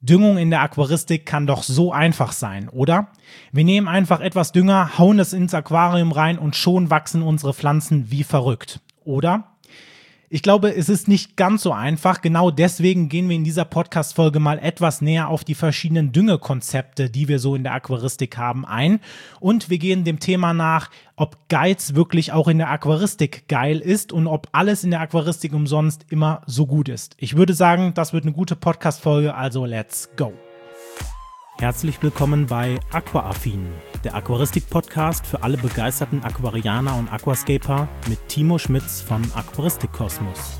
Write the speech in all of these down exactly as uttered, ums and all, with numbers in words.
Düngung in der Aquaristik kann doch so einfach sein, oder? Wir nehmen einfach etwas Dünger, hauen es ins Aquarium rein und schon wachsen unsere Pflanzen wie verrückt, oder? Ich glaube, es ist nicht ganz so einfach. Genau deswegen gehen wir in dieser Podcast-Folge mal etwas näher auf die verschiedenen Düngekonzepte, die wir so in der Aquaristik haben, ein. Und wir gehen dem Thema nach, ob Geiz wirklich auch in der Aquaristik geil ist und ob alles in der Aquaristik umsonst immer so gut ist. Ich würde sagen, das wird eine gute Podcast-Folge, also let's go. Herzlich willkommen bei Aquaaffin, der Aquaristik-Podcast für alle begeisterten Aquarianer und Aquascaper mit Timo Schmitz von Aquaristikkosmos.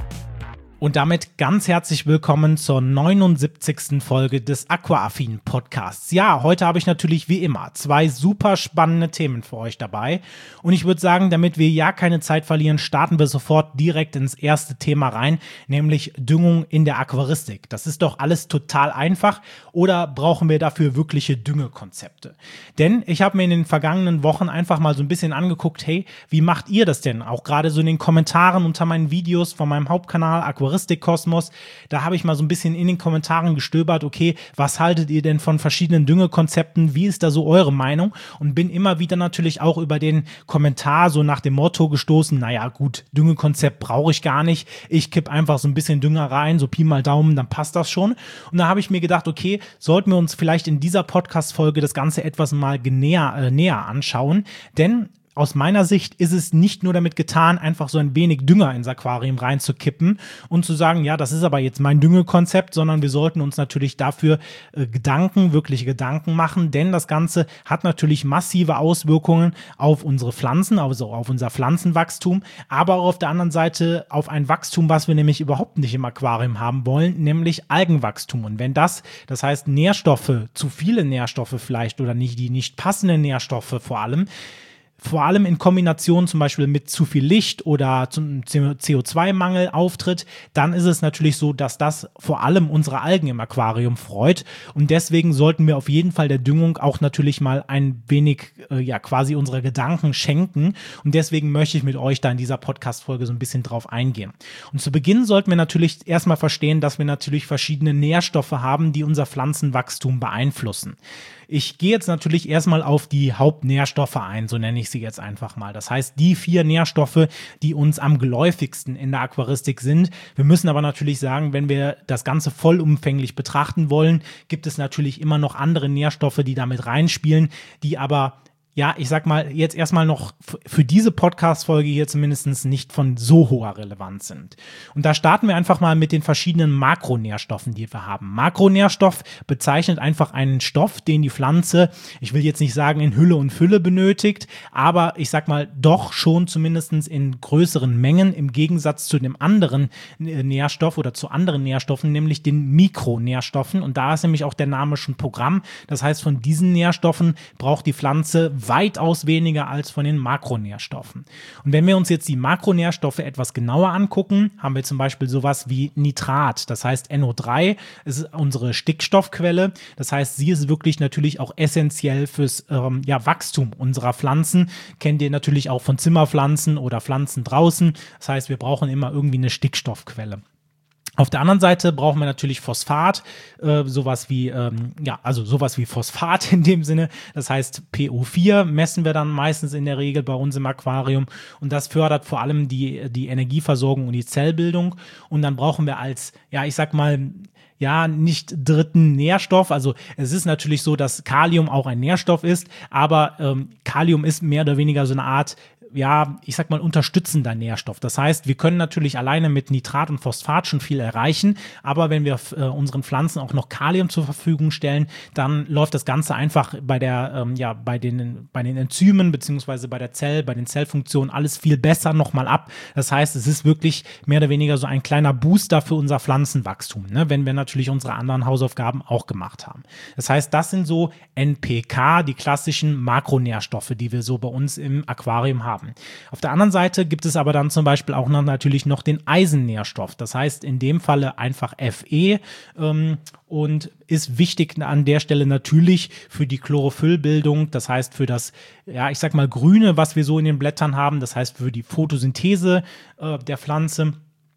Und damit ganz herzlich willkommen zur neunundsiebzigsten Folge des Aquaaffin Podcasts. Ja, heute habe ich natürlich wie immer zwei super spannende Themen für euch dabei. Und ich würde sagen, damit wir ja keine Zeit verlieren, starten wir sofort direkt ins erste Thema rein, nämlich Düngung in der Aquaristik. Das ist doch alles total einfach, oder brauchen wir dafür wirkliche Düngekonzepte? Denn ich habe mir in den vergangenen Wochen einfach mal so ein bisschen angeguckt, hey, wie macht ihr das denn? Auch gerade so in den Kommentaren unter meinen Videos von meinem Hauptkanal Aquaristik Aquaristikkosmos, da habe ich mal so ein bisschen in den Kommentaren gestöbert, okay, was haltet ihr denn von verschiedenen Düngekonzepten, wie ist da so eure Meinung? Und bin immer wieder natürlich auch über den Kommentar so nach dem Motto gestoßen, naja gut, Düngekonzept brauche ich gar nicht, ich kipp einfach so ein bisschen Dünger rein, so Pi mal Daumen, dann passt das schon. Und da habe ich mir gedacht, okay, sollten wir uns vielleicht in dieser Podcast-Folge das Ganze etwas mal näher, äh, näher anschauen, denn aus meiner Sicht ist es nicht nur damit getan, einfach so ein wenig Dünger ins Aquarium reinzukippen und zu sagen, ja, das ist aber jetzt mein Düngekonzept, sondern wir sollten uns natürlich dafür äh, Gedanken, wirkliche Gedanken machen, denn das Ganze hat natürlich massive Auswirkungen auf unsere Pflanzen, also auf unser Pflanzenwachstum, aber auch auf der anderen Seite auf ein Wachstum, was wir nämlich überhaupt nicht im Aquarium haben wollen, nämlich Algenwachstum. Und wenn das, das heißt Nährstoffe, zu viele Nährstoffe vielleicht oder nicht, die nicht passenden Nährstoffe vor allem, vor allem in Kombination zum Beispiel mit zu viel Licht oder zum C O zwei Mangel auftritt, dann ist es natürlich so, dass das vor allem unsere Algen im Aquarium freut. Und deswegen sollten wir auf jeden Fall der Düngung auch natürlich mal ein wenig, äh, ja, quasi unsere Gedanken schenken. Und deswegen möchte ich mit euch da in dieser Podcast-Folge so ein bisschen drauf eingehen. Und zu Beginn sollten wir natürlich erstmal verstehen, dass wir natürlich verschiedene Nährstoffe haben, die unser Pflanzenwachstum beeinflussen. Ich gehe jetzt natürlich erstmal auf die Hauptnährstoffe ein, so nenne ich sie jetzt einfach mal. Das heißt, die vier Nährstoffe, die uns am geläufigsten in der Aquaristik sind. Wir müssen aber natürlich sagen, wenn wir das Ganze vollumfänglich betrachten wollen, gibt es natürlich immer noch andere Nährstoffe, die damit reinspielen, die aber ja, ich sag mal, jetzt erstmal noch für diese Podcast-Folge hier zumindest nicht von so hoher Relevanz sind. Und da starten wir einfach mal mit den verschiedenen Makronährstoffen, die wir haben. Makronährstoff bezeichnet einfach einen Stoff, den die Pflanze, ich will jetzt nicht sagen in Hülle und Fülle benötigt, aber ich sag mal doch schon zumindest in größeren Mengen im Gegensatz zu dem anderen Nährstoff oder zu anderen Nährstoffen, nämlich den Mikronährstoffen. Und da ist nämlich auch der Name schon Programm. Das heißt, von diesen Nährstoffen braucht die Pflanze weitaus weniger als von den Makronährstoffen. Und wenn wir uns jetzt die Makronährstoffe etwas genauer angucken, haben wir zum Beispiel sowas wie Nitrat, das heißt N O drei, ist unsere Stickstoffquelle, das heißt, sie ist wirklich natürlich auch essentiell fürs ähm, ja, Wachstum unserer Pflanzen, kennt ihr natürlich auch von Zimmerpflanzen oder Pflanzen draußen, das heißt, wir brauchen immer irgendwie eine Stickstoffquelle. Auf der anderen Seite brauchen wir natürlich Phosphat, äh, sowas wie, ähm, ja, also sowas wie Phosphat in dem Sinne. Das heißt, P O vier messen wir dann meistens in der Regel bei uns im Aquarium und das fördert vor allem die, die Energieversorgung und die Zellbildung. Und dann brauchen wir als, ja, ich sag mal, ja, nicht dritten Nährstoff. Also es ist natürlich so, dass Kalium auch ein Nährstoff ist, aber ähm, Kalium ist mehr oder weniger so eine Art, ja, ich sag mal, unterstützender Nährstoff. Das heißt, wir können natürlich alleine mit Nitrat und Phosphat schon viel erreichen, aber wenn wir äh, unseren Pflanzen auch noch Kalium zur Verfügung stellen, dann läuft das Ganze einfach bei der, ähm, ja, bei den, bei den Enzymen beziehungsweise bei der Zell, bei den Zellfunktionen alles viel besser nochmal ab. Das heißt, es ist wirklich mehr oder weniger so ein kleiner Booster für unser Pflanzenwachstum, ne, wenn wir natürlich unsere anderen Hausaufgaben auch gemacht haben. Das heißt, das sind so N P K, die klassischen Makronährstoffe, die wir so bei uns im Aquarium haben. Auf der anderen Seite gibt es aber dann zum Beispiel auch noch natürlich noch den Eisennährstoff. Das heißt in dem Falle einfach Fe ähm, und ist wichtig an der Stelle natürlich für die Chlorophyllbildung, das heißt für das, ja, ich sag mal Grüne, was wir so in den Blättern haben, das heißt für die Photosynthese äh, der Pflanze.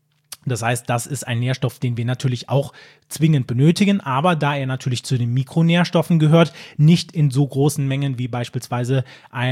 Das heißt, das ist ein Nährstoff, den wir natürlich auch zwingend benötigen, aber da er natürlich zu den Mikronährstoffen gehört, nicht in so großen Mengen wie beispielsweise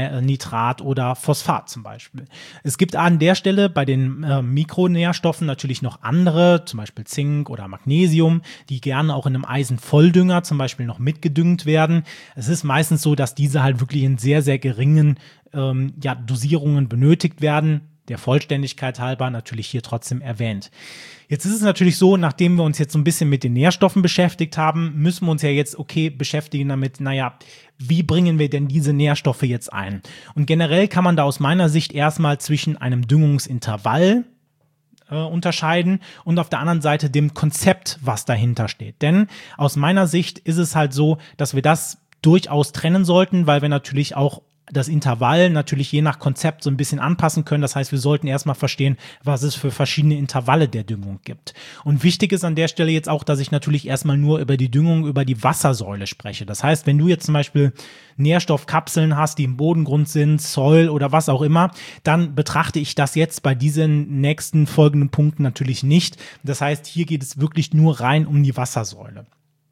Nitrat oder Phosphat zum Beispiel. Es gibt an der Stelle bei den äh, Mikronährstoffen natürlich noch andere, zum Beispiel Zink oder Magnesium, die gerne auch in einem Eisenvolldünger zum Beispiel noch mitgedüngt werden. Es ist meistens so, dass diese halt wirklich in sehr, sehr geringen ähm, ja, Dosierungen benötigt werden. Der Vollständigkeit halber natürlich hier trotzdem erwähnt. Jetzt ist es natürlich so, nachdem wir uns jetzt so ein bisschen mit den Nährstoffen beschäftigt haben, müssen wir uns ja jetzt, okay, beschäftigen damit, naja, wie bringen wir denn diese Nährstoffe jetzt ein? Und generell kann man da aus meiner Sicht erstmal zwischen einem Düngungsintervall äh, unterscheiden und auf der anderen Seite dem Konzept, was dahinter steht. Denn aus meiner Sicht ist es halt so, dass wir das durchaus trennen sollten, weil wir natürlich auch das Intervall natürlich je nach Konzept so ein bisschen anpassen können. Das heißt, wir sollten erstmal verstehen, was es für verschiedene Intervalle der Düngung gibt. Und wichtig ist an der Stelle jetzt auch, dass ich natürlich erstmal nur über die Düngung, über die Wassersäule spreche. Das heißt, wenn du jetzt zum Beispiel Nährstoffkapseln hast, die im Bodengrund sind, Soil oder was auch immer, dann betrachte ich das jetzt bei diesen nächsten folgenden Punkten natürlich nicht. Das heißt, hier geht es wirklich nur rein um die Wassersäule.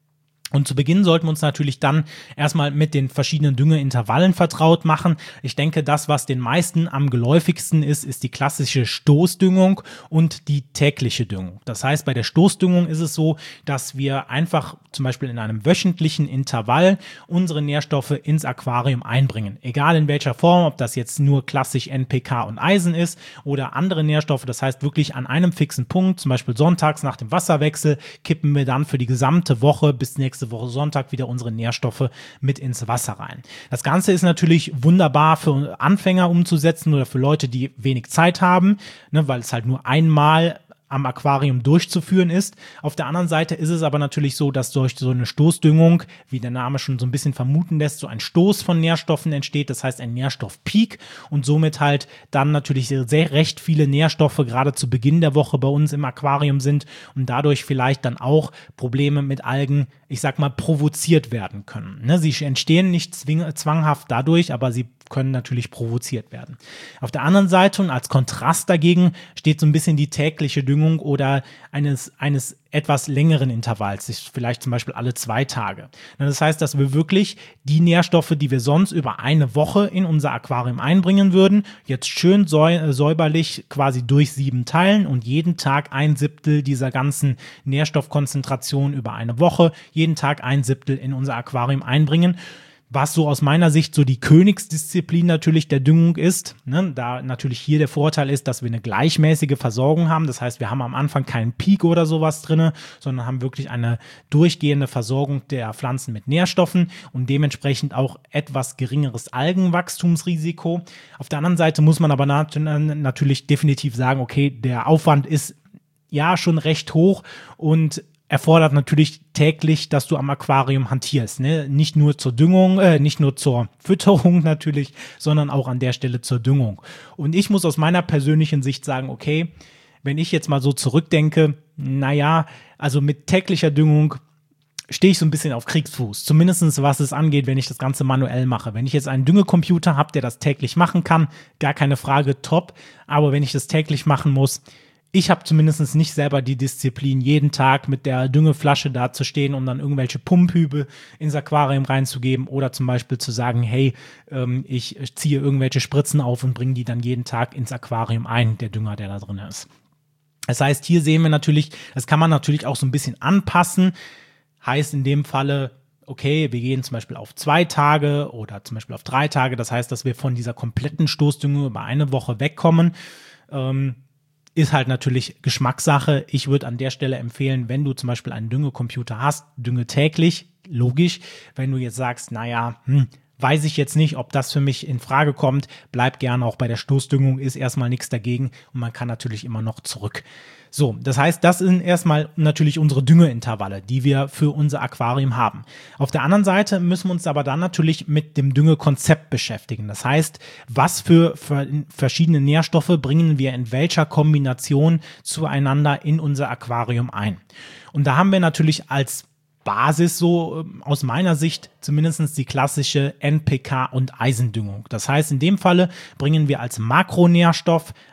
Und zu Beginn sollten wir uns natürlich dann erstmal mit den verschiedenen Düngeintervallen vertraut machen. Ich denke, das, was den meisten am geläufigsten ist, ist die klassische Stoßdüngung und die tägliche Düngung. Das heißt, bei der Stoßdüngung ist es so, dass wir einfach zum Beispiel in einem wöchentlichen Intervall unsere Nährstoffe ins Aquarium einbringen. Egal in welcher Form, ob das jetzt nur klassisch N P K und Eisen ist oder andere Nährstoffe. Das heißt, wirklich an einem fixen Punkt, zum Beispiel sonntags nach dem Wasserwechsel, kippen wir dann für die gesamte Woche bis nächste Woche Sonntag wieder unsere Nährstoffe mit ins Wasser rein. Das Ganze ist natürlich wunderbar für Anfänger umzusetzen oder für Leute, die wenig Zeit haben, ne, weil es halt nur einmal am Aquarium durchzuführen ist. Auf der anderen Seite ist es aber natürlich so, dass durch so eine Stoßdüngung, wie der Name schon so ein bisschen vermuten lässt, so ein Stoß von Nährstoffen entsteht, das heißt ein Nährstoffpeak und somit halt dann natürlich sehr, sehr recht viele Nährstoffe gerade zu Beginn der Woche bei uns im Aquarium sind und dadurch vielleicht dann auch Probleme mit Algen, ich sag mal, provoziert werden können. Ne? Sie entstehen nicht zwing- zwanghaft dadurch, aber sie können natürlich provoziert werden. Auf der anderen Seite und als Kontrast dagegen steht so ein bisschen die tägliche Düngung oder eines, eines etwas längeren Intervalls, vielleicht zum Beispiel alle zwei Tage. Das heißt, dass wir wirklich die Nährstoffe, die wir sonst über eine Woche in unser Aquarium einbringen würden, jetzt schön säu- säuberlich quasi durch sieben teilen und jeden Tag ein Siebtel dieser ganzen Nährstoffkonzentration über eine Woche, jeden Tag ein Siebtel in unser Aquarium einbringen. Was so aus meiner Sicht so die Königsdisziplin natürlich der Düngung ist, ne, da natürlich hier der Vorteil ist, dass wir eine gleichmäßige Versorgung haben. Das heißt, wir haben am Anfang keinen Peak oder sowas drinne, sondern haben wirklich eine durchgehende Versorgung der Pflanzen mit Nährstoffen und dementsprechend auch etwas geringeres Algenwachstumsrisiko. Auf der anderen Seite muss man aber nat- natürlich definitiv sagen, okay, der Aufwand ist ja schon recht hoch und erfordert natürlich täglich, dass du am Aquarium hantierst, ne? Nicht nur zur Düngung, äh, nicht nur zur Fütterung natürlich, sondern auch an der Stelle zur Düngung. Und ich muss aus meiner persönlichen Sicht sagen, okay, wenn ich jetzt mal so zurückdenke, naja, also mit täglicher Düngung stehe ich so ein bisschen auf Kriegsfuß, zumindest was es angeht, wenn ich das Ganze manuell mache. Wenn ich jetzt einen Düngecomputer habe, der das täglich machen kann, gar keine Frage, top, aber wenn ich das täglich machen muss, ich habe zumindest nicht selber die Disziplin, jeden Tag mit der Düngeflasche da zu stehen, um dann irgendwelche Pumphübe ins Aquarium reinzugeben oder zum Beispiel zu sagen, hey, ähm, ich ziehe irgendwelche Spritzen auf und bringe die dann jeden Tag ins Aquarium ein, der Dünger, der da drin ist. Das heißt, hier sehen wir natürlich, das kann man natürlich auch so ein bisschen anpassen, heißt in dem Falle, okay, wir gehen zum Beispiel auf zwei Tage oder zum Beispiel auf drei Tage, das heißt, dass wir von dieser kompletten Stoßdüngung über eine Woche wegkommen, ähm, ist halt natürlich Geschmackssache. Ich würde an der Stelle empfehlen, wenn du zum Beispiel einen Düngecomputer hast, dünge täglich, logisch. Wenn du jetzt sagst, naja, hm, weiß ich jetzt nicht, ob das für mich in Frage kommt, bleib gerne auch bei der Stoßdüngung, ist erstmal nichts dagegen und man kann natürlich immer noch zurück. So, das heißt, das sind erstmal natürlich unsere Düngeintervalle, die wir für unser Aquarium haben. Auf der anderen Seite müssen wir uns aber dann natürlich mit dem Düngekonzept beschäftigen. Das heißt, was für, für verschiedene Nährstoffe bringen wir in welcher Kombination zueinander in unser Aquarium ein. Und da haben wir natürlich als Basis so aus meiner Sicht zumindest die klassische N P K- und Eisendüngung. Das heißt, in dem Falle bringen wir als Makronährstoff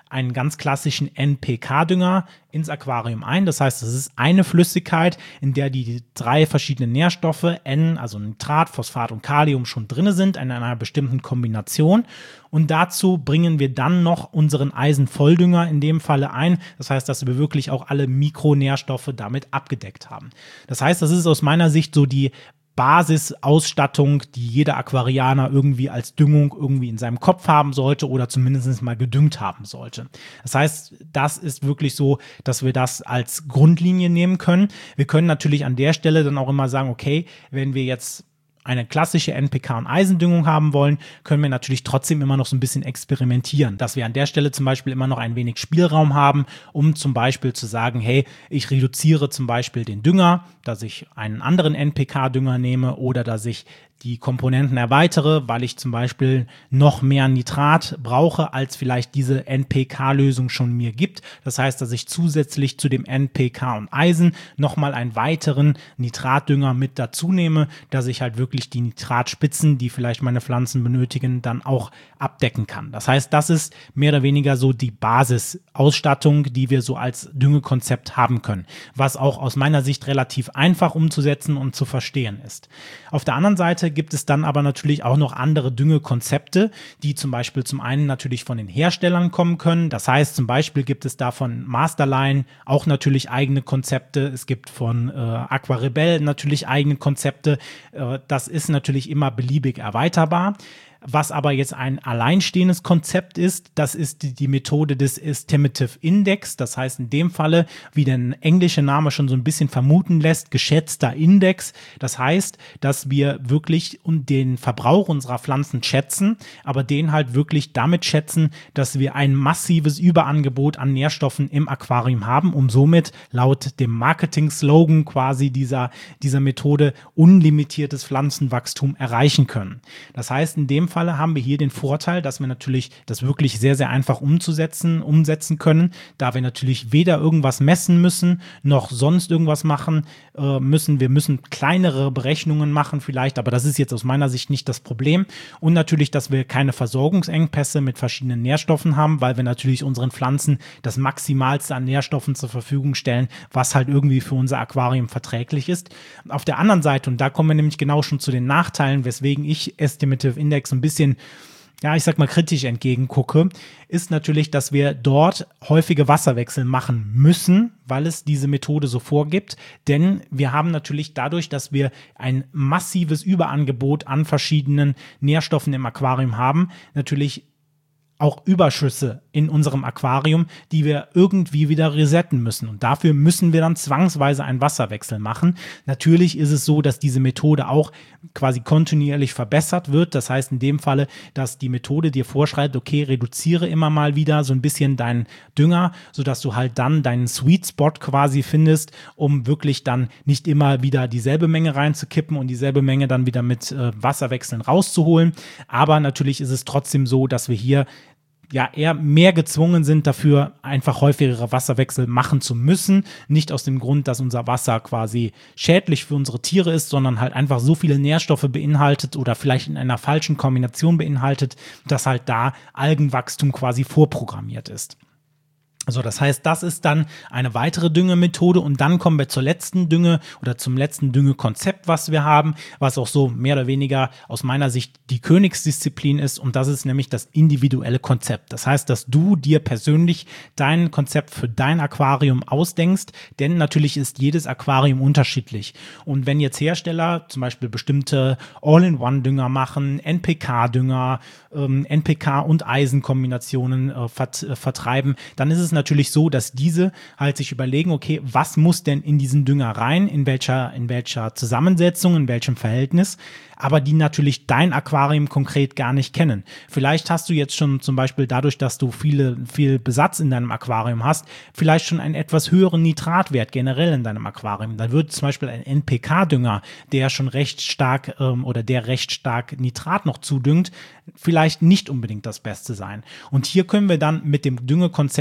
einen ganz klassischen N P K-Dünger ins Aquarium ein. Das heißt, es ist eine Flüssigkeit, in der die, die drei verschiedenen Nährstoffe N, also Nitrat, Phosphat und Kalium schon drin sind, in einer bestimmten Kombination. Und dazu bringen wir dann noch unseren Eisenvolldünger in dem Falle ein. Das heißt, dass wir wirklich auch alle Mikronährstoffe damit abgedeckt haben. Das heißt, das ist aus meiner Sicht so die Basisausstattung, die jeder Aquarianer irgendwie als Düngung irgendwie in seinem Kopf haben sollte oder zumindest mal gedüngt haben sollte. Das heißt, das ist wirklich so, dass wir das als Grundlinie nehmen können. Wir können natürlich an der Stelle dann auch immer sagen, okay, wenn wir jetzt eine klassische N P K- und Eisendüngung haben wollen, können wir natürlich trotzdem immer noch so ein bisschen experimentieren, dass wir an der Stelle zum Beispiel immer noch ein wenig Spielraum haben, um zum Beispiel zu sagen, hey, ich reduziere zum Beispiel den Dünger, dass ich einen anderen N P K-Dünger nehme oder dass ich die Komponenten erweitere, weil ich zum Beispiel noch mehr Nitrat brauche, als vielleicht diese N P K-Lösung schon mir gibt. Das heißt, dass ich zusätzlich zu dem N P K und Eisen nochmal einen weiteren Nitratdünger mit dazu nehme, dass ich halt wirklich die Nitratspitzen, die vielleicht meine Pflanzen benötigen, dann auch abdecken kann. Das heißt, das ist mehr oder weniger so die Basisausstattung, die wir so als Düngekonzept haben können, was auch aus meiner Sicht relativ einfach umzusetzen und zu verstehen ist. Auf der anderen Seite gibt es dann aber natürlich auch noch andere Düngekonzepte, die zum Beispiel zum einen natürlich von den Herstellern kommen können. Das heißt, zum Beispiel gibt es da von Masterline auch natürlich eigene Konzepte. Es gibt von äh, Aquarebel natürlich eigene Konzepte. Äh, das ist natürlich immer beliebig erweiterbar. Was aber jetzt ein alleinstehendes Konzept ist, das ist die, die Methode des Estimative Index. Das heißt in dem Falle, wie der englische Name schon so ein bisschen vermuten lässt, geschätzter Index. Das heißt, dass wir wirklich den Verbrauch unserer Pflanzen schätzen, aber den halt wirklich damit schätzen, dass wir ein massives Überangebot an Nährstoffen im Aquarium haben, um somit laut dem Marketing-Slogan quasi dieser, dieser Methode unlimitiertes Pflanzenwachstum erreichen können. Das heißt, in dem Falle haben wir hier den Vorteil, dass wir natürlich das wirklich sehr, sehr einfach umzusetzen, umsetzen können, da wir natürlich weder irgendwas messen müssen, noch sonst irgendwas machen äh, müssen. Wir müssen kleinere Berechnungen machen vielleicht, aber das ist jetzt aus meiner Sicht nicht das Problem. Und natürlich, dass wir keine Versorgungsengpässe mit verschiedenen Nährstoffen haben, weil wir natürlich unseren Pflanzen das Maximalste an Nährstoffen zur Verfügung stellen, was halt irgendwie für unser Aquarium verträglich ist. Auf der anderen Seite, und da kommen wir nämlich genau schon zu den Nachteilen, weswegen ich Estimative Index ein bisschen, ja, ich sag mal, kritisch entgegengucke, ist natürlich, dass wir dort häufige Wasserwechsel machen müssen, weil es diese Methode so vorgibt. Denn wir haben natürlich dadurch, dass wir ein massives Überangebot an verschiedenen Nährstoffen im Aquarium haben, natürlich auch Überschüsse in unserem Aquarium, die wir irgendwie wieder resetten müssen. Und dafür müssen wir dann zwangsweise einen Wasserwechsel machen. Natürlich ist es so, dass diese Methode auch quasi kontinuierlich verbessert wird. Das heißt in dem Falle, dass die Methode dir vorschreibt, okay, reduziere immer mal wieder so ein bisschen deinen Dünger, sodass du halt dann deinen Sweet Spot quasi findest, um wirklich dann nicht immer wieder dieselbe Menge reinzukippen und dieselbe Menge dann wieder mit äh, Wasserwechseln rauszuholen. Aber natürlich ist es trotzdem so, dass wir hier ja eher mehr gezwungen sind, dafür einfach häufigere Wasserwechsel machen zu müssen. Nicht aus dem Grund, dass unser Wasser quasi schädlich für unsere Tiere ist, sondern halt einfach so viele Nährstoffe beinhaltet oder vielleicht in einer falschen Kombination beinhaltet, dass halt da Algenwachstum quasi vorprogrammiert ist. So, das heißt, das ist dann eine weitere Düngemethode und dann kommen wir zur letzten Dünge oder zum letzten Düngekonzept, was wir haben, was auch so mehr oder weniger aus meiner Sicht die Königsdisziplin ist und das ist nämlich das individuelle Konzept. Das heißt, dass du dir persönlich dein Konzept für dein Aquarium ausdenkst, denn natürlich ist jedes Aquarium unterschiedlich und wenn jetzt Hersteller zum Beispiel bestimmte All-in-One-Dünger machen, N P K-Dünger, ähm, N P K- und Eisenkombinationen äh, vert- äh, vertreiben, dann ist es natürlich so, dass diese halt sich überlegen, okay, was muss denn in diesen Dünger rein, in welcher, in welcher Zusammensetzung, in welchem Verhältnis, aber die natürlich dein Aquarium konkret gar nicht kennen. Vielleicht hast du jetzt schon zum Beispiel dadurch, dass du viele, viel Besatz in deinem Aquarium hast, vielleicht schon einen etwas höheren Nitratwert generell in deinem Aquarium. Dann wird zum Beispiel ein N P K-Dünger, der schon recht stark ähm, oder der recht stark Nitrat noch zudüngt, vielleicht nicht unbedingt das Beste sein. Und hier können wir dann mit dem Düngekonzept quasi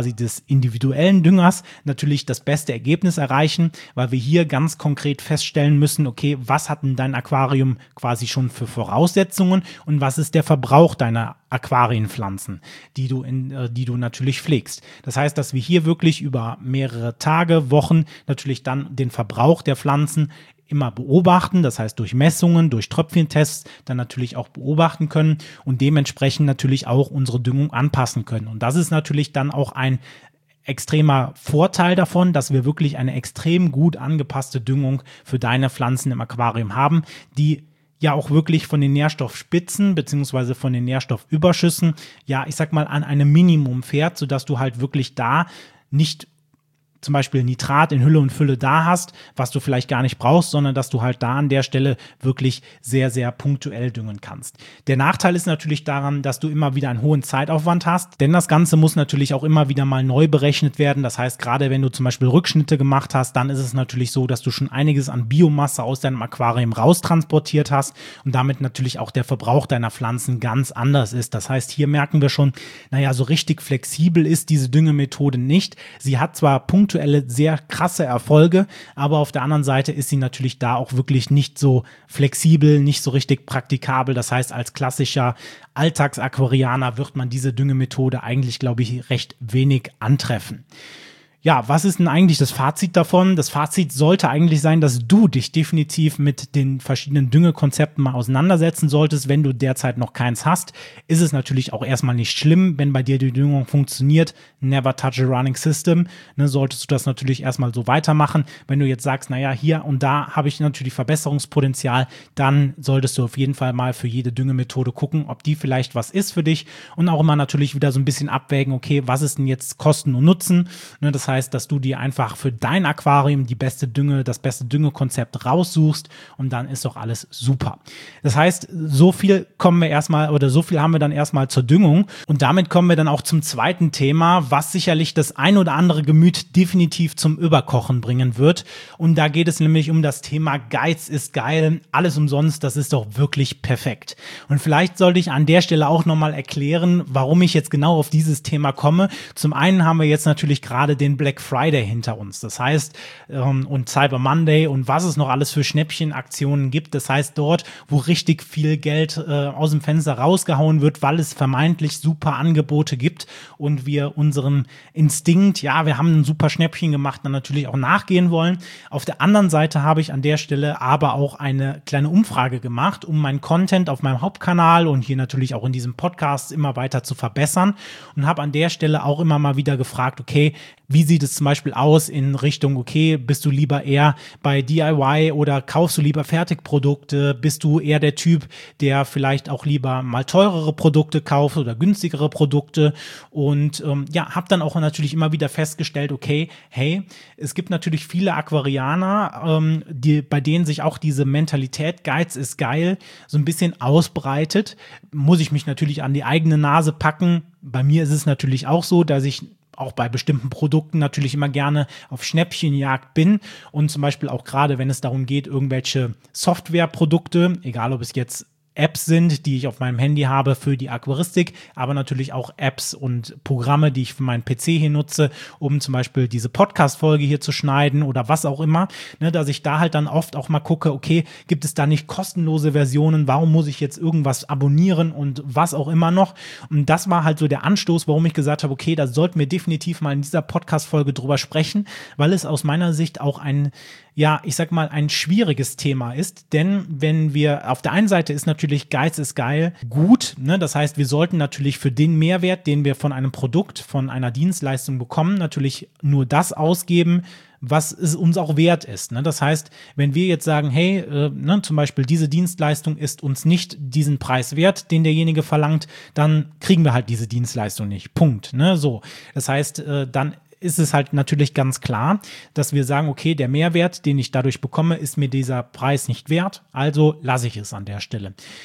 quasi des individuellen Düngers natürlich das beste Ergebnis erreichen, weil wir hier ganz konkret feststellen müssen, okay, was hat denn dein Aquarium quasi schon für Voraussetzungen und was ist der Verbrauch deiner Aquarienpflanzen, die du in, äh, die du natürlich pflegst. Das heißt, dass wir hier wirklich über mehrere Tage, Wochen natürlich dann den Verbrauch der Pflanzen immer beobachten, das heißt durch Messungen, durch Tröpfchentests dann natürlich auch beobachten können und dementsprechend natürlich auch unsere Düngung anpassen können. Und das ist natürlich dann auch ein extremer Vorteil davon, dass wir wirklich eine extrem gut angepasste Düngung für deine Pflanzen im Aquarium haben, die ja auch wirklich von den Nährstoffspitzen beziehungsweise von den Nährstoffüberschüssen, ja, ich sag mal, an einem Minimum fährt, sodass du halt wirklich da nicht zum Beispiel Nitrat in Hülle und Fülle da hast, was du vielleicht gar nicht brauchst, sondern dass du halt da an der Stelle wirklich sehr, sehr punktuell düngen kannst. Der Nachteil ist natürlich daran, dass du immer wieder einen hohen Zeitaufwand hast, denn das Ganze muss natürlich auch immer wieder mal neu berechnet werden. Das heißt, gerade wenn du zum Beispiel Rückschnitte gemacht hast, dann ist es natürlich so, dass du schon einiges an Biomasse aus deinem Aquarium raustransportiert hast und damit natürlich auch der Verbrauch deiner Pflanzen ganz anders ist. Das heißt, hier merken wir schon, naja, so richtig flexibel ist diese Düngemethode nicht. Sie hat zwar Punkte sehr krasse Erfolge, aber auf der anderen Seite ist sie natürlich da auch wirklich nicht so flexibel, nicht so richtig praktikabel. Das heißt, als klassischer Alltagsaquarianer wird man diese Düngemethode eigentlich, glaube ich, recht wenig antreffen. Ja, was ist denn eigentlich das Fazit davon? Das Fazit sollte eigentlich sein, dass du dich definitiv mit den verschiedenen Düngekonzepten mal auseinandersetzen solltest. Wenn du derzeit noch keins hast, ist es natürlich auch erstmal nicht schlimm, wenn bei dir die Düngung funktioniert. Never touch a running system. Ne, solltest du das natürlich erstmal so weitermachen. Wenn du jetzt sagst, naja, hier und da habe ich natürlich Verbesserungspotenzial, dann solltest du auf jeden Fall mal für jede Düngemethode gucken, ob die vielleicht was ist für dich und auch immer natürlich wieder so ein bisschen abwägen, okay, was ist denn jetzt Kosten und Nutzen? Ne, das heißt, heißt, dass du dir einfach für dein Aquarium die beste Dünge, das beste Düngekonzept raussuchst und dann ist doch alles super. Das heißt, so viel kommen wir erstmal oder so viel haben wir dann erstmal zur Düngung und damit kommen wir dann auch zum zweiten Thema, was sicherlich das ein oder andere Gemüt definitiv zum Überkochen bringen wird und da geht es nämlich um das Thema Geiz ist geil, alles umsonst, das ist doch wirklich perfekt. Und vielleicht sollte ich an der Stelle auch nochmal erklären, warum ich jetzt genau auf dieses Thema komme. Zum einen haben wir jetzt natürlich gerade den Black Friday hinter uns. Das heißt, ähm, und Cyber Monday und was es noch alles für Schnäppchenaktionen gibt. Das heißt, dort, wo richtig viel Geld äh, aus dem Fenster rausgehauen wird, weil es vermeintlich super Angebote gibt und wir unseren Instinkt, ja, wir haben ein super Schnäppchen gemacht, dann natürlich auch nachgehen wollen. Auf der anderen Seite habe ich an der Stelle aber auch eine kleine Umfrage gemacht, um meinen Content auf meinem Hauptkanal und hier natürlich auch in diesem Podcast immer weiter zu verbessern und habe an der Stelle auch immer mal wieder gefragt, okay, wie sieht es zum Beispiel aus in Richtung, okay, bist du lieber eher bei D I Y oder kaufst du lieber Fertigprodukte? Bist du eher der Typ, der vielleicht auch lieber mal teurere Produkte kauft oder günstigere Produkte? Und ähm, ja, habe dann auch natürlich immer wieder festgestellt, okay, hey, es gibt natürlich viele Aquarianer, ähm, die, bei denen sich auch diese Mentalität, Geiz ist geil, so ein bisschen ausbreitet. Muss ich mich natürlich an die eigene Nase packen. Bei mir ist es natürlich auch so, dass ich auch bei bestimmten Produkten natürlich immer gerne auf Schnäppchenjagd bin und zum Beispiel auch gerade, wenn es darum geht, irgendwelche Softwareprodukte, egal ob es jetzt Apps sind, die ich auf meinem Handy habe für die Aquaristik, aber natürlich auch Apps und Programme, die ich für meinen P C hier nutze, um zum Beispiel diese Podcast-Folge hier zu schneiden oder was auch immer, ne, dass ich da halt dann oft auch mal gucke, okay, gibt es da nicht kostenlose Versionen, warum muss ich jetzt irgendwas abonnieren und was auch immer noch und das war halt so der Anstoß, warum ich gesagt habe, okay, da sollten wir definitiv mal in dieser Podcast-Folge drüber sprechen, weil es aus meiner Sicht auch ein ja, ich sag mal, ein schwieriges Thema ist, denn wenn wir, auf der einen Seite ist natürlich Geiz ist geil gut, ne? Das heißt, wir sollten natürlich für den Mehrwert, den wir von einem Produkt, von einer Dienstleistung bekommen, natürlich nur das ausgeben, was es uns auch wert ist. Ne? Das heißt, wenn wir jetzt sagen, hey, äh, ne, zum Beispiel diese Dienstleistung ist uns nicht diesen Preis wert, den derjenige verlangt, dann kriegen wir halt diese Dienstleistung nicht. Punkt. Ne? So. Das heißt, äh, dann ist es halt natürlich ganz klar, dass wir sagen, okay, der Mehrwert, den ich dadurch bekomme, ist mir dieser Preis nicht wert, also lasse ich es an der Stelle.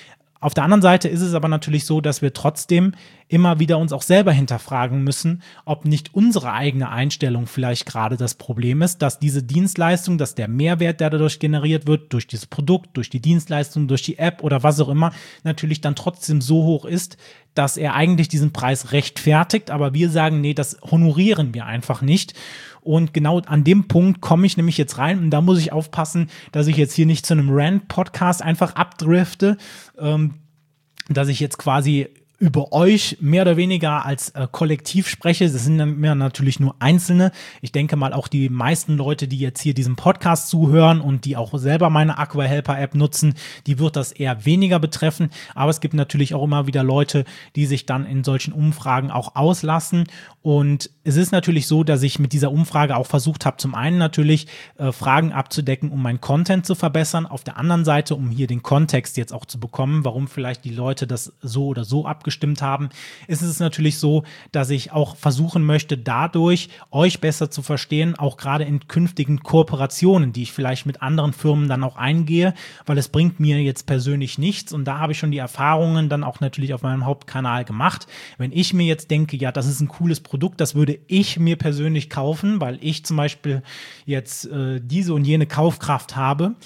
Auf der anderen Seite ist es aber natürlich so, dass wir trotzdem immer wieder uns auch selber hinterfragen müssen, ob nicht unsere eigene Einstellung vielleicht gerade das Problem ist, dass diese Dienstleistung, dass der Mehrwert, der dadurch generiert wird, durch dieses Produkt, durch die Dienstleistung, durch die App oder was auch immer, natürlich dann trotzdem so hoch ist, dass er eigentlich diesen Preis rechtfertigt, aber wir sagen, nee, das honorieren wir einfach nicht. Und genau an dem Punkt komme ich nämlich jetzt rein und da muss ich aufpassen, dass ich jetzt hier nicht zu einem Rant-Podcast einfach abdrifte, ähm, dass ich jetzt quasi über euch mehr oder weniger als äh, Kollektiv spreche. Das sind dann mehr natürlich nur Einzelne. Ich denke mal auch die meisten Leute, die jetzt hier diesem Podcast zuhören und die auch selber meine AquaHelper-App nutzen, die wird das eher weniger betreffen. Aber es gibt natürlich auch immer wieder Leute, die sich dann in solchen Umfragen auch auslassen. Und es ist natürlich so, dass ich mit dieser Umfrage auch versucht habe, zum einen natürlich äh, Fragen abzudecken, um meinen Content zu verbessern. Auf der anderen Seite, um hier den Kontext jetzt auch zu bekommen, warum vielleicht die Leute das so oder so abgestimmt haben, ist es natürlich so, dass ich auch versuchen möchte, dadurch euch besser zu verstehen, auch gerade in künftigen Kooperationen, die ich vielleicht mit anderen Firmen dann auch eingehe, weil es bringt mir jetzt persönlich nichts und da habe ich schon die Erfahrungen dann auch natürlich auf meinem Hauptkanal gemacht. Wenn ich mir jetzt denke, ja, das ist ein cooles Produkt, das würde ich mir persönlich kaufen, weil ich zum Beispiel jetzt äh, diese und jene Kaufkraft habe,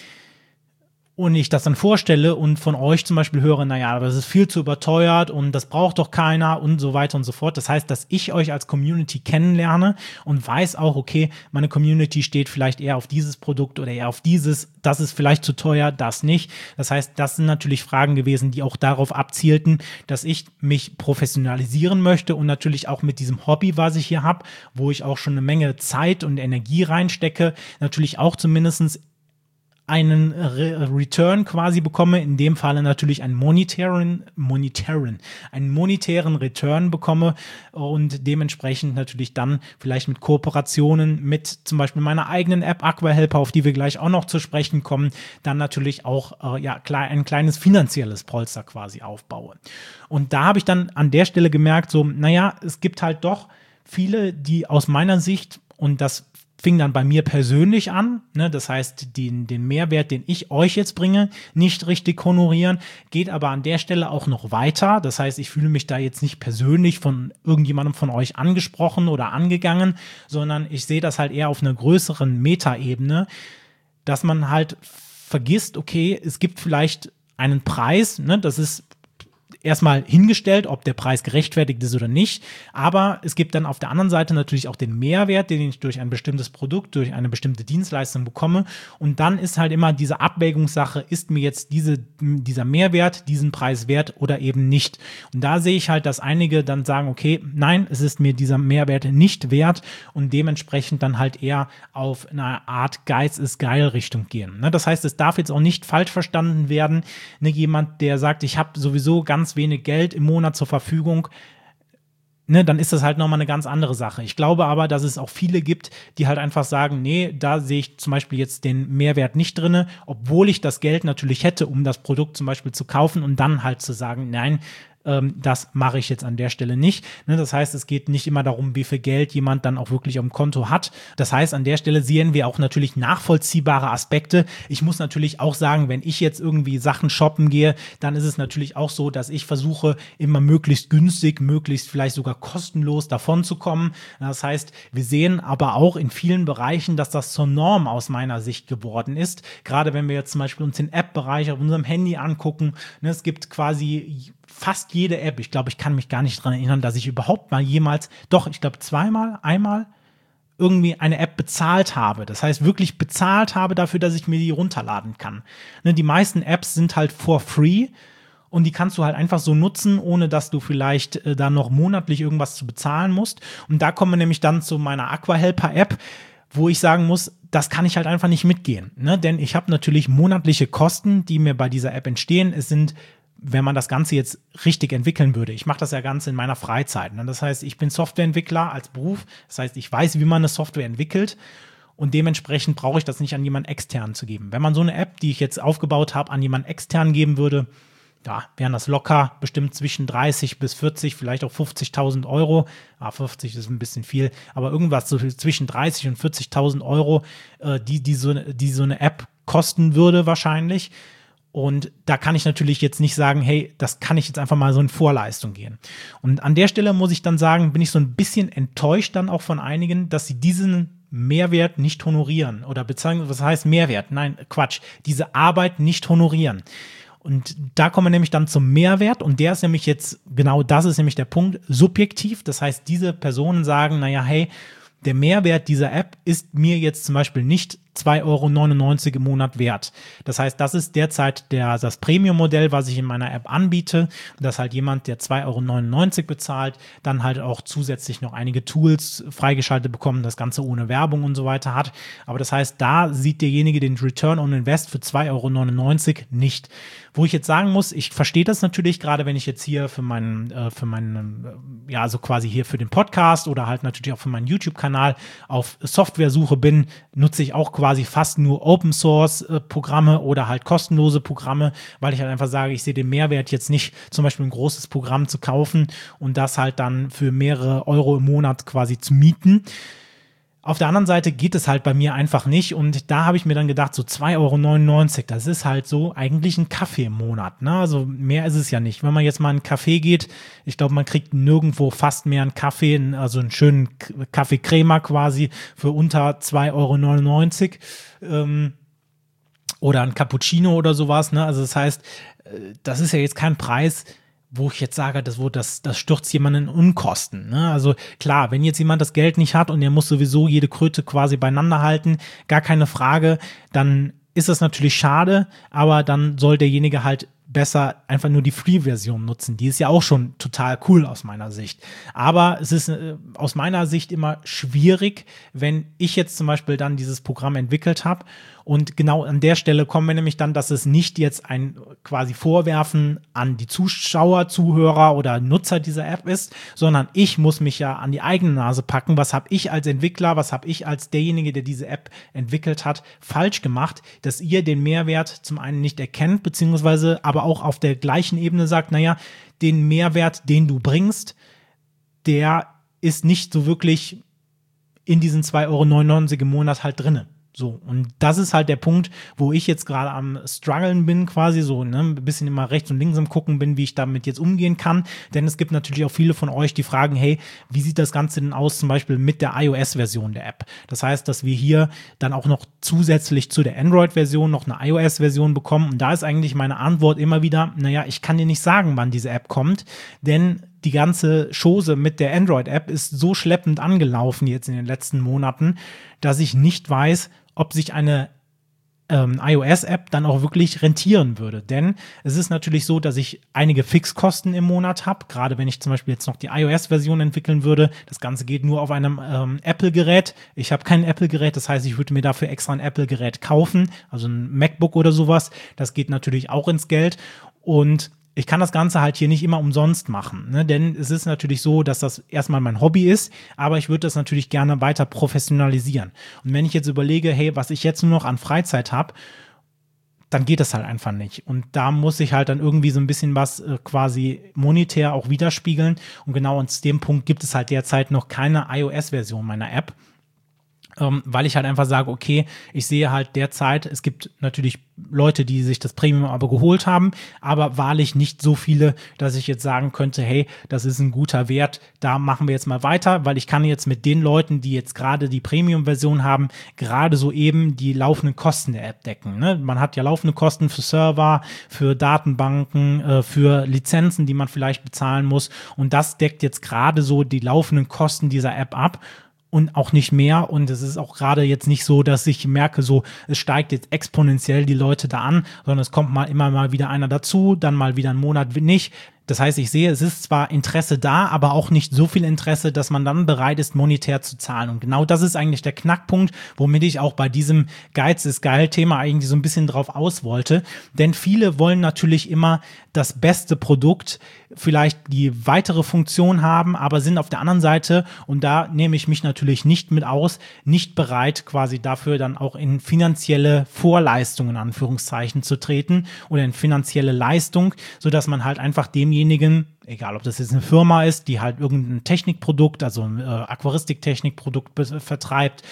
und ich das dann vorstelle und von euch zum Beispiel höre, naja, das ist viel zu überteuert und das braucht doch keiner und so weiter und so fort. Das heißt, dass ich euch als Community kennenlerne und weiß auch, okay, meine Community steht vielleicht eher auf dieses Produkt oder eher auf dieses, das ist vielleicht zu teuer, das nicht. Das heißt, das sind natürlich Fragen gewesen, die auch darauf abzielten, dass ich mich professionalisieren möchte und natürlich auch mit diesem Hobby, was ich hier habe, wo ich auch schon eine Menge Zeit und Energie reinstecke, natürlich auch zumindestens einen Re- Return quasi bekomme, in dem Falle natürlich einen monetären, monetären, einen monetären Return bekomme und dementsprechend natürlich dann vielleicht mit Kooperationen mit zum Beispiel meiner eigenen App AquaHelper, auf die wir gleich auch noch zu sprechen kommen, dann natürlich auch äh, ja, klar, ein kleines finanzielles Polster quasi aufbaue. Und da habe ich dann an der Stelle gemerkt, so, naja, es gibt halt doch viele, die aus meiner Sicht, und das fing dann bei mir persönlich an, ne, das heißt, den, den Mehrwert, den ich euch jetzt bringe, nicht richtig honorieren, geht aber an der Stelle auch noch weiter. Das heißt, ich fühle mich da jetzt nicht persönlich von irgendjemandem von euch angesprochen oder angegangen, sondern ich sehe das halt eher auf einer größeren Metaebene, dass man halt vergisst, okay, es gibt vielleicht einen Preis, ne, das ist erstmal hingestellt, ob der Preis gerechtfertigt ist oder nicht, aber es gibt dann auf der anderen Seite natürlich auch den Mehrwert, den ich durch ein bestimmtes Produkt, durch eine bestimmte Dienstleistung bekomme und dann ist halt immer diese Abwägungssache, ist mir jetzt diese, dieser Mehrwert diesen Preis wert oder eben nicht. Und da sehe ich halt, dass einige dann sagen, okay, nein, es ist mir dieser Mehrwert nicht wert und dementsprechend dann halt eher auf eine Art Geiz ist geil Richtung gehen. Ne? Das heißt, es darf jetzt auch nicht falsch verstanden werden, ne, jemand, der sagt, ich habe sowieso ganz wenig Geld im Monat zur Verfügung, ne, dann ist das halt nochmal eine ganz andere Sache. Ich glaube aber, dass es auch viele gibt, die halt einfach sagen, nee, da sehe ich zum Beispiel jetzt den Mehrwert nicht drin, obwohl ich das Geld natürlich hätte, um das Produkt zum Beispiel zu kaufen und dann halt zu sagen, nein, ähm, das mache ich jetzt an der Stelle nicht. Ne, das heißt, es geht nicht immer darum, wie viel Geld jemand dann auch wirklich am Konto hat. Das heißt, an der Stelle sehen wir auch natürlich nachvollziehbare Aspekte. Ich muss natürlich auch sagen, wenn ich jetzt irgendwie Sachen shoppen gehe, dann ist es natürlich auch so, dass ich versuche, immer möglichst günstig, möglichst vielleicht sogar kostenlos davon zu kommen. Das heißt, wir sehen aber auch in vielen Bereichen, dass das zur Norm aus meiner Sicht geworden ist. Gerade wenn wir jetzt zum Beispiel uns den App-Bereich auf unserem Handy angucken, ne, es gibt quasi fast jede App, ich glaube, ich kann mich gar nicht daran erinnern, dass ich überhaupt mal jemals, doch, ich glaube zweimal, einmal irgendwie eine App bezahlt habe. Das heißt, wirklich bezahlt habe dafür, dass ich mir die runterladen kann. Ne, die meisten Apps sind halt for free und die kannst du halt einfach so nutzen, ohne dass du vielleicht äh, da noch monatlich irgendwas zu bezahlen musst. Und da kommen wir nämlich dann zu meiner AquaHelper-App, wo ich sagen muss, das kann ich halt einfach nicht mitgehen. Ne? Denn ich habe natürlich monatliche Kosten, die mir bei dieser App entstehen. Es sind, wenn man das Ganze jetzt richtig entwickeln würde. Ich mache das ja ganz in meiner Freizeit. Ne? Das heißt, ich bin Softwareentwickler als Beruf. Das heißt, ich weiß, wie man eine Software entwickelt und dementsprechend brauche ich das nicht an jemanden extern zu geben. Wenn man so eine App, die ich jetzt aufgebaut habe, an jemanden extern geben würde, ja, wären das locker bestimmt zwischen dreißig bis vierzig, vielleicht auch fünfzigtausend Euro. Ah, fünfzig ist ein bisschen viel, aber irgendwas so zwischen dreißig und vierzigtausend Euro, äh, die, die, so, die so eine App kosten würde wahrscheinlich. Und da kann ich natürlich jetzt nicht sagen, hey, das kann ich jetzt einfach mal so in Vorleistung gehen. Und an der Stelle muss ich dann sagen, bin ich so ein bisschen enttäuscht dann auch von einigen, dass sie diesen Mehrwert nicht honorieren. Oder beziehungsweise, was heißt Mehrwert? Nein, Quatsch. Diese Arbeit nicht honorieren. Und da kommen wir nämlich dann zum Mehrwert. Und der ist nämlich jetzt, genau das ist nämlich der Punkt, subjektiv. Das heißt, diese Personen sagen, naja, hey, der Mehrwert dieser App ist mir jetzt zum Beispiel nicht zwei Euro neunundneunzig im Monat wert. Das heißt, das ist derzeit der, das Premium-Modell, was ich in meiner App anbiete, dass halt jemand, der zwei Euro neunundneunzig bezahlt, dann halt auch zusätzlich noch einige Tools freigeschaltet bekommen, das Ganze ohne Werbung und so weiter hat. Aber das heißt, da sieht derjenige den Return on Invest für zwei Euro neunundneunzig nicht. Wo ich jetzt sagen muss, ich verstehe das natürlich, gerade wenn ich jetzt hier für meinen, äh, für meinen, äh, ja, also quasi hier für den Podcast oder halt natürlich auch für meinen YouTube-Kanal auf Softwaresuche bin, nutze ich auch quasi fast nur Open-Source-Programme oder halt kostenlose Programme, weil ich halt einfach sage, ich sehe den Mehrwert jetzt nicht, zum Beispiel ein großes Programm zu kaufen und das halt dann für mehrere Euro im Monat quasi zu mieten. Auf der anderen Seite geht es halt bei mir einfach nicht und da habe ich mir dann gedacht, so zwei Euro neunundneunzig, das ist halt so eigentlich ein Kaffee im Monat, ne? Also mehr ist es ja nicht. Wenn man jetzt mal in einen Kaffee geht, ich glaube, man kriegt nirgendwo fast mehr einen Kaffee, also einen schönen Kaffee-Crema quasi für unter zwei Euro neunundneunzig ähm, oder ein Cappuccino oder sowas, ne? Also das heißt, das ist ja jetzt kein Preis, wo ich jetzt sage, das, wo das, das stürzt jemanden in Unkosten. Ne? Also klar, wenn jetzt jemand das Geld nicht hat und er muss sowieso jede Kröte quasi beieinander halten, gar keine Frage, dann ist das natürlich schade, aber dann soll derjenige halt besser einfach nur die Free-Version nutzen. Die ist ja auch schon total cool aus meiner Sicht. Aber es ist äh, aus meiner Sicht immer schwierig, wenn ich jetzt zum Beispiel dann dieses Programm entwickelt habe und genau an der Stelle kommen wir nämlich dann, dass es nicht jetzt ein quasi Vorwerfen an die Zuschauer, Zuhörer oder Nutzer dieser App ist, sondern ich muss mich ja an die eigene Nase packen. Was habe ich als Entwickler, was habe ich als derjenige, der diese App entwickelt hat, falsch gemacht, dass ihr den Mehrwert zum einen nicht erkennt, beziehungsweise aber auch auf der gleichen Ebene sagt, naja, den Mehrwert, den du bringst, der ist nicht so wirklich in diesen zwei Euro neunundneunzig im Monat halt drinne. So, und das ist halt der Punkt, wo ich jetzt gerade am struggeln bin, quasi so, ne, ein bisschen immer rechts und links am gucken bin, wie ich damit jetzt umgehen kann, denn es gibt natürlich auch viele von euch, die fragen, hey, wie sieht das Ganze denn aus, zum Beispiel mit der iOS-Version der App? Das heißt, dass wir hier dann auch noch zusätzlich zu der Android-Version noch eine iOS-Version bekommen und da ist eigentlich meine Antwort immer wieder, naja, ich kann dir nicht sagen, wann diese App kommt, denn die ganze Chose mit der Android-App ist so schleppend angelaufen jetzt in den letzten Monaten, dass ich nicht weiß, ob sich eine ähm, iOS-App dann auch wirklich rentieren würde. Denn es ist natürlich so, dass ich einige Fixkosten im Monat habe, gerade wenn ich zum Beispiel jetzt noch die iOS-Version entwickeln würde. Das Ganze geht nur auf einem ähm, Apple-Gerät. Ich habe kein Apple-Gerät, das heißt, ich würde mir dafür extra ein Apple-Gerät kaufen, also ein MacBook oder sowas. Das geht natürlich auch ins Geld und ich kann das Ganze halt hier nicht immer umsonst machen, ne? Denn es ist natürlich so, dass das erstmal mein Hobby ist, aber ich würde das natürlich gerne weiter professionalisieren. Und wenn ich jetzt überlege, hey, was ich jetzt nur noch an Freizeit habe, dann geht das halt einfach nicht. Und da muss ich halt dann irgendwie so ein bisschen was äh, quasi monetär auch widerspiegeln. Und genau aus dem Punkt gibt es halt derzeit noch keine iOS-Version meiner App. Ähm, weil ich halt einfach sage, okay, ich sehe halt derzeit, es gibt natürlich Leute, die sich das Premium-Abo geholt haben, aber wahrlich nicht so viele, dass ich jetzt sagen könnte, hey, das ist ein guter Wert, da machen wir jetzt mal weiter, weil ich kann jetzt mit den Leuten, die jetzt gerade die Premium-Version haben, gerade so eben die laufenden Kosten der App decken. Ne? Man hat ja laufende Kosten für Server, für Datenbanken, äh, für Lizenzen, die man vielleicht bezahlen muss und das deckt jetzt gerade so die laufenden Kosten dieser App ab. Und auch nicht mehr. Und es ist auch gerade jetzt nicht so, dass ich merke, so, es steigt jetzt exponentiell die Leute da an, sondern es kommt mal immer mal wieder einer dazu, dann mal wieder einen Monat nicht. Das heißt, ich sehe, es ist zwar Interesse da, aber auch nicht so viel Interesse, dass man dann bereit ist, monetär zu zahlen. Und genau das ist eigentlich der Knackpunkt, womit ich auch bei diesem Geiz ist geil Thema eigentlich so ein bisschen drauf aus wollte. Denn viele wollen natürlich immer das beste Produkt, vielleicht die weitere Funktion haben, aber sind auf der anderen Seite, und da nehme ich mich natürlich nicht mit aus, nicht bereit, quasi dafür dann auch in finanzielle Vorleistungen, in Anführungszeichen, zu treten oder in finanzielle Leistung, sodass man halt einfach demjenigen, egal ob das jetzt eine Firma ist, die halt irgendein Technikprodukt, also ein äh, Aquaristik-Technikprodukt be- vertreibt,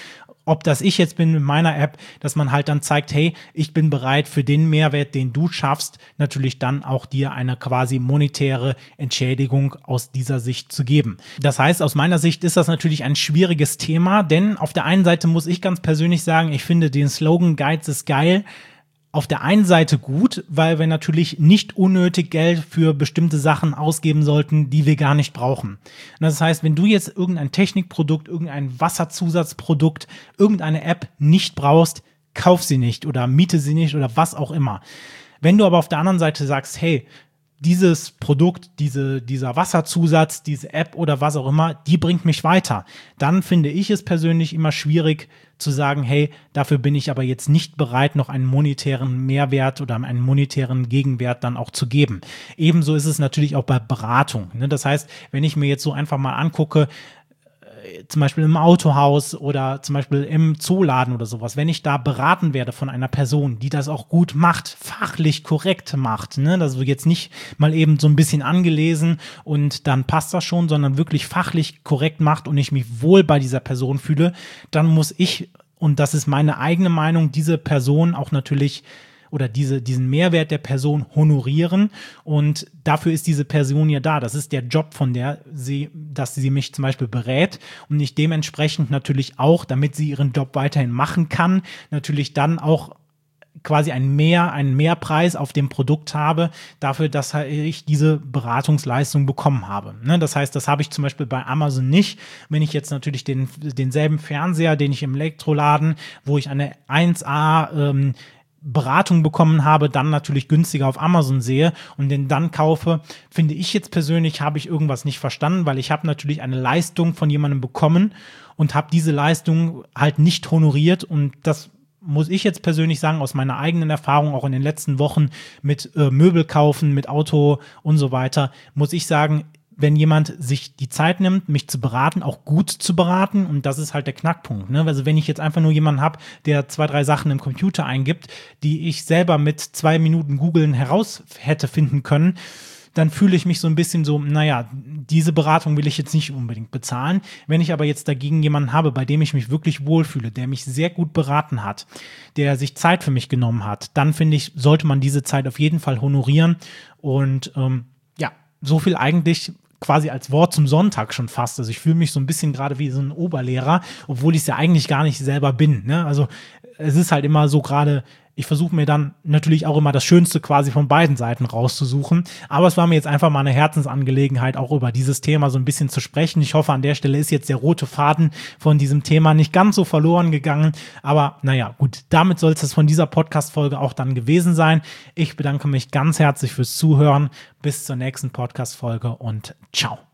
ob das ich jetzt bin mit meiner App, dass man halt dann zeigt, hey, ich bin bereit für den Mehrwert, den du schaffst, natürlich dann auch dir eine quasi monetäre Entschädigung aus dieser Sicht zu geben. Das heißt, aus meiner Sicht ist das natürlich ein schwieriges Thema, denn auf der einen Seite muss ich ganz persönlich sagen, ich finde den Slogan Geiz ist geil auf der einen Seite gut, weil wir natürlich nicht unnötig Geld für bestimmte Sachen ausgeben sollten, die wir gar nicht brauchen. Und das heißt, wenn du jetzt irgendein Technikprodukt, irgendein Wasserzusatzprodukt, irgendeine App nicht brauchst, kauf sie nicht oder miete sie nicht oder was auch immer. Wenn du aber auf der anderen Seite sagst, hey, dieses Produkt, diese, dieser Wasserzusatz, diese App oder was auch immer, die bringt mich weiter. Dann finde ich es persönlich immer schwierig zu sagen, hey, dafür bin ich aber jetzt nicht bereit, noch einen monetären Mehrwert oder einen monetären Gegenwert dann auch zu geben. Ebenso ist es natürlich auch bei Beratung. Das heißt, wenn ich mir jetzt so einfach mal angucke, zum Beispiel im Autohaus oder zum Beispiel im Zooladen oder sowas, wenn ich da beraten werde von einer Person, die das auch gut macht, fachlich korrekt macht, ne, also jetzt nicht mal eben so ein bisschen angelesen und dann passt das schon, sondern wirklich fachlich korrekt macht und ich mich wohl bei dieser Person fühle, dann muss ich, und das ist meine eigene Meinung, diese Person auch natürlich oder diese, diesen Mehrwert der Person honorieren und dafür ist diese Person ja da. Das ist der Job von der sie, dass sie mich zum Beispiel berät und ich dementsprechend natürlich auch, damit sie ihren Job weiterhin machen kann, natürlich dann auch quasi ein Mehr, einen Mehrpreis auf dem Produkt habe, dafür, dass ich diese Beratungsleistung bekommen habe. Ne? Das heißt, das habe ich zum Beispiel bei Amazon nicht. Wenn ich jetzt natürlich den, denselben Fernseher, den ich im Elektroladen, wo ich eine eins A ähm, Beratung bekommen habe, dann natürlich günstiger auf Amazon sehe und den dann kaufe, finde ich jetzt persönlich, habe ich irgendwas nicht verstanden, weil ich habe natürlich eine Leistung von jemandem bekommen und habe diese Leistung halt nicht honoriert und das muss ich jetzt persönlich sagen, aus meiner eigenen Erfahrung, auch in den letzten Wochen mit äh, Möbel kaufen, mit Auto und so weiter, muss ich sagen, wenn jemand sich die Zeit nimmt, mich zu beraten, auch gut zu beraten, und das ist halt der Knackpunkt, ne? Also wenn ich jetzt einfach nur jemanden habe, der zwei, drei Sachen im Computer eingibt, die ich selber mit zwei Minuten googeln heraus hätte finden können, dann fühle ich mich so ein bisschen so, naja, diese Beratung will ich jetzt nicht unbedingt bezahlen. Wenn ich aber jetzt dagegen jemanden habe, bei dem ich mich wirklich wohlfühle, der mich sehr gut beraten hat, der sich Zeit für mich genommen hat, dann finde ich, sollte man diese Zeit auf jeden Fall honorieren und ähm, ja, so viel eigentlich quasi als Wort zum Sonntag schon fast. Also ich fühle mich so ein bisschen gerade wie so ein Oberlehrer, obwohl ich es ja eigentlich gar nicht selber bin. Ne? Also es ist halt immer so gerade, ich versuche mir dann natürlich auch immer das Schönste quasi von beiden Seiten rauszusuchen. Aber es war mir jetzt einfach mal eine Herzensangelegenheit, auch über dieses Thema so ein bisschen zu sprechen. Ich hoffe, an der Stelle ist jetzt der rote Faden von diesem Thema nicht ganz so verloren gegangen. Aber naja, gut, damit soll es von dieser Podcast-Folge auch dann gewesen sein. Ich bedanke mich ganz herzlich fürs Zuhören. Bis zur nächsten Podcast-Folge und ciao.